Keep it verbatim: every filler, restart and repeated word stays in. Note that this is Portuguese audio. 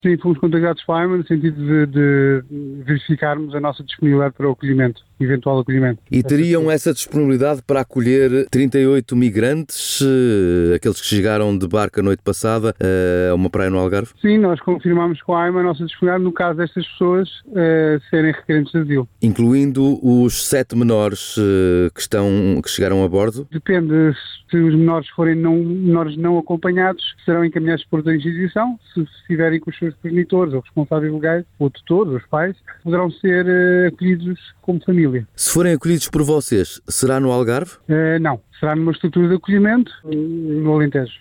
Sim, fomos contactados pela AIMA no sentido de, de verificarmos a nossa disponibilidade para o acolhimento, eventual acolhimento. E teriam essa disponibilidade para acolher trinta e oito migrantes, aqueles que chegaram de barco a noite passada a uma praia no Algarve? Sim, nós confirmamos com a AIMA a nossa disponibilidade no caso destas pessoas uh, serem requerentes de asilo. Incluindo os sete menores uh, que, estão, que chegaram a bordo? Depende, se os menores forem não, menores não acompanhados, serão encaminhados por outra instituição. Se estiverem com os seus progenitores ou responsáveis legais, ou tutores, os pais, poderão ser uh, acolhidos como família. Se forem acolhidos por vocês, será no Algarve? Uh, não, será numa estrutura de acolhimento uh, no Alentejo.